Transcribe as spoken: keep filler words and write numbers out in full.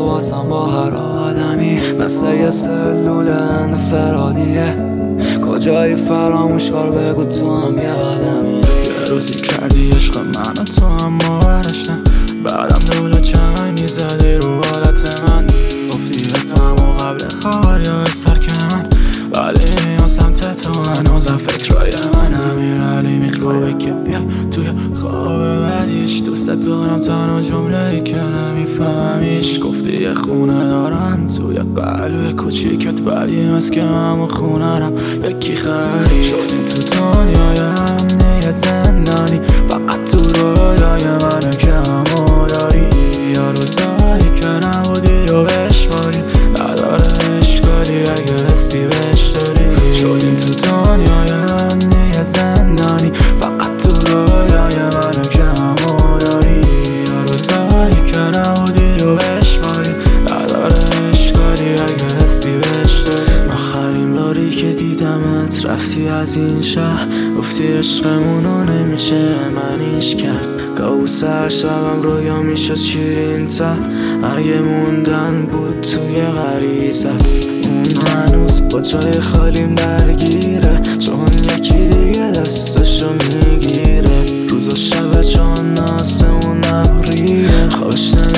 واسم با هر آدمی مثل یه سلول انفرادیه. کجایی فراموش کار بگو تو هم یه آدمی. یه روزی کردی عشق من و تو هم باورش نه، بعدم دولت چنگای میزدی رو حالت من. گفتی اسمم و قبل خبر یا سر که من، ولی میان سمت تو هنوزم فکرهای من. امیرعلی میخوابه که بیای توی خواب بعدیش. دوست دارم تنها جمله ای که نمیفهمیش. گفتی یه خونه دارم توی قلب کوچیکت، ولی از که همون خونه رم یکی خرید. شدیم تو دنیای امنی زندانی، فقط تو رویای منه که همو داری. یا روزایی که نبودی و بشماری، نداره اشکالی اگه حسی بهش داری. شدیم تو دنیای امنی زندانی، فقط تو رویای منه که همو داری. یا روزایی که نبودی و بشماری، نداره اشکالی اگه حسی بهش داری. آخرین باری که دیدمت رفتی از این شهر، گفتی عشقمونو نمیشه منیش کرد. کابوس هر شبم رویا میشد شیرین تر، اگه موندن بود توی غریزت. اون هنوز با جای خالیم درگیره، چون یکی دیگه دستشو میگیره. روز و شب چون ناسه اون ابریه، خوش